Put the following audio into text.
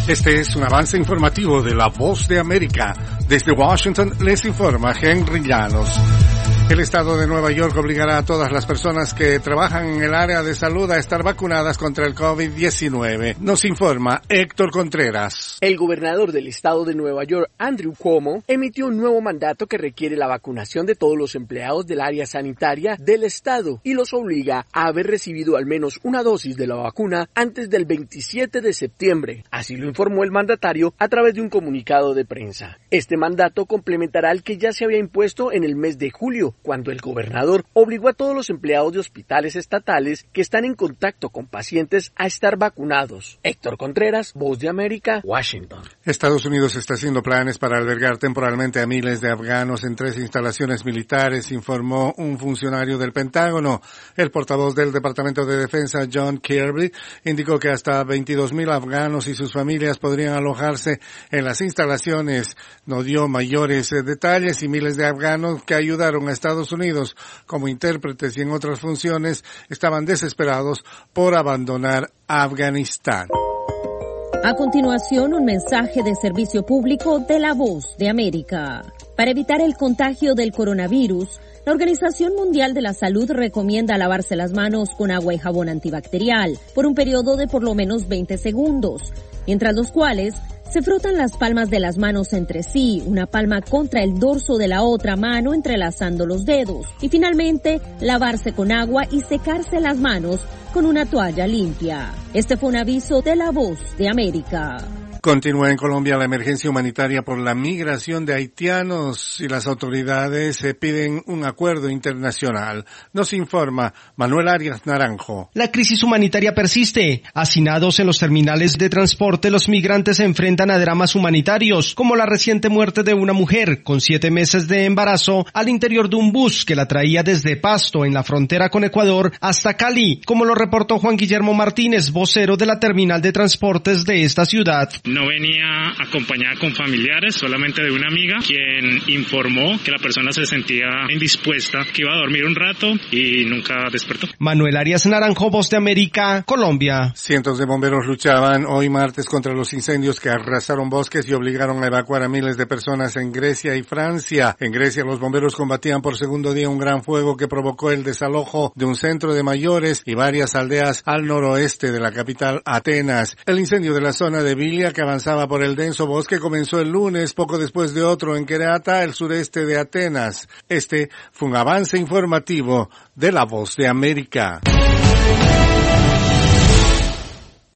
Este es un avance informativo de La Voz de América. Desde Washington les informa Henry Llanos. El estado de Nueva York obligará a todas las personas que trabajan en el área de salud a estar vacunadas contra el COVID-19. Nos informa Héctor Contreras. El gobernador del estado de Nueva York, Andrew Cuomo, emitió un nuevo mandato que requiere la vacunación de todos los empleados del área sanitaria del estado y los obliga a haber recibido al menos una dosis de la vacuna antes del 27 de septiembre. Así lo informó el mandatario a través de un comunicado de prensa. Este mandato complementará el que ya se había impuesto en el mes de julio, cuando el gobernador obligó a todos los empleados de hospitales estatales que están en contacto con pacientes a estar vacunados. Héctor Contreras, Voz de América, Washington. Estados Unidos está haciendo planes para albergar temporalmente a miles de afganos en 3 instalaciones militares, informó un funcionario del Pentágono. El portavoz del Departamento de Defensa, John Kirby, indicó que hasta 22,000 afganos y sus familias podrían alojarse en las instalaciones. No dio mayores detalles y miles de afganos que ayudaron a Estados Unidos como intérpretes y en otras funciones estaban desesperados por abandonar Afganistán. A continuación, un mensaje de servicio público de La Voz de América. Para evitar el contagio del coronavirus, la Organización Mundial de la Salud recomienda lavarse las manos con agua y jabón antibacterial por un periodo de por lo menos 20 segundos, mientras los cuales se frotan las palmas de las manos entre sí, una palma contra el dorso de la otra mano entrelazando los dedos, y finalmente lavarse con agua y secarse las manos con una toalla limpia. Este fue un aviso de La Voz de América. Continúa en Colombia la emergencia humanitaria por la migración de haitianos y las autoridades piden un acuerdo internacional. Nos informa Manuel Arias Naranjo. La crisis humanitaria persiste. Hacinados en los terminales de transporte, los migrantes se enfrentan a dramas humanitarios, como la reciente muerte de una mujer con 7 meses de embarazo al interior de un bus que la traía desde Pasto, en la frontera con Ecuador, hasta Cali, como lo reportó Juan Guillermo Martínez, vocero de la terminal de transportes de esta ciudad. No venía acompañada con familiares, solamente de una amiga, quien informó que la persona se sentía indispuesta, que iba a dormir un rato y nunca despertó. Manuel Arias Naranjo, Voz de América, Colombia. Cientos de bomberos luchaban hoy martes contra los incendios que arrasaron bosques y obligaron a evacuar a miles de personas en Grecia y Francia. En Grecia, los bomberos combatían por segundo día un gran fuego que provocó el desalojo de un centro de mayores y varias aldeas al noroeste de la capital, Atenas. El incendio de la zona de Vilia, que avanzaba por el denso bosque, comenzó el lunes, poco después de otro en Querétaro, el sureste de Atenas. Este fue un avance informativo de La Voz de América.